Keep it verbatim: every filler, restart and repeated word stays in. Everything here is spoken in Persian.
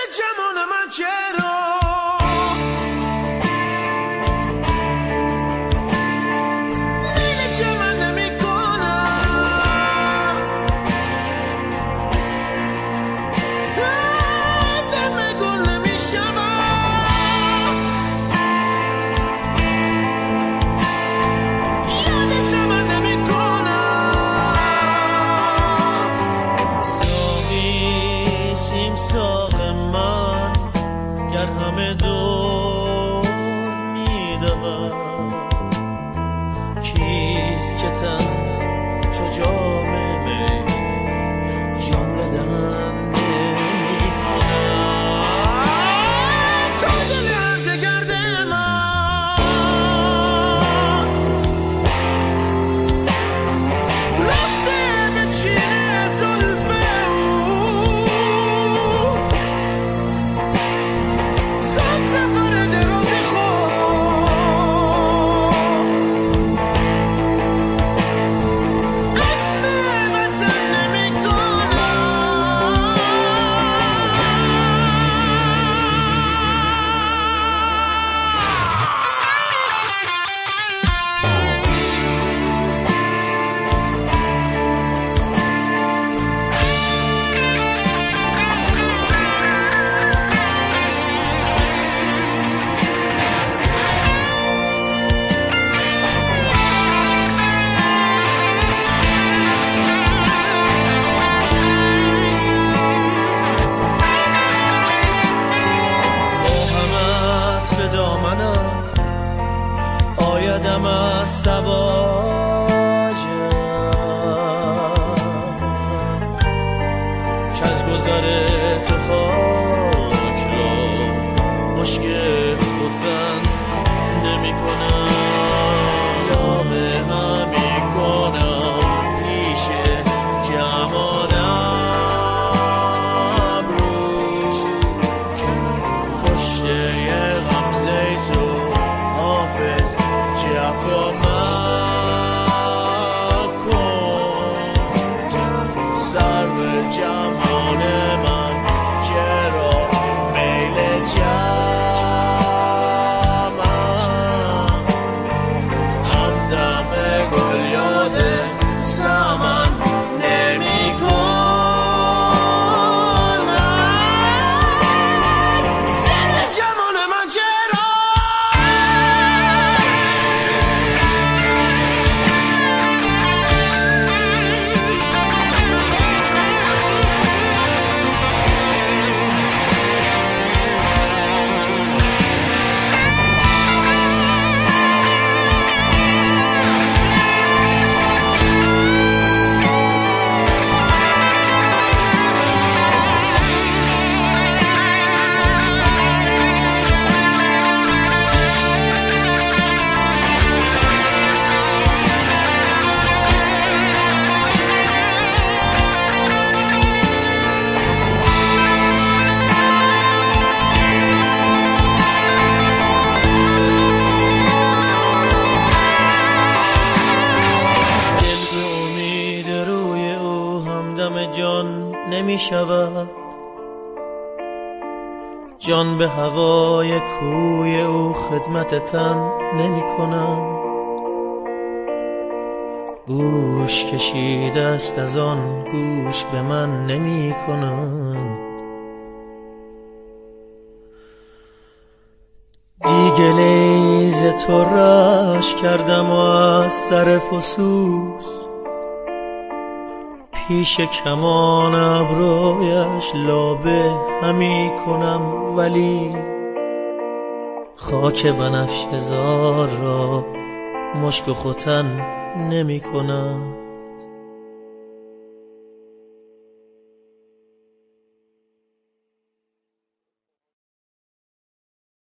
جمال من چرا همه دور میدهم کیست که تن چو جام می جمله دهن نمی کنم تا دل عرض گرد من رفته به چین زلف آیدم از سباجم که از گذر تو خاک را مشک خودن نمی کنم یا به همی کنم پیش جمالم روش پشت غمزه تو حافظ جفا مکن سر به جمال من چرا میل جمعم همدم گل یاد سمن نمی کنم سر جمال من چرا جان نمی شود جان به هوای کوی او خدمت تن نمی کند گوش کشیده است از آن گوش به من نمی کند دیگه لیز تو رش کردم و از سر فسوس پیش کمان ابرویش لابه همی کنم ولی خاک بنفشه زار را مشک و ختن نمی کنم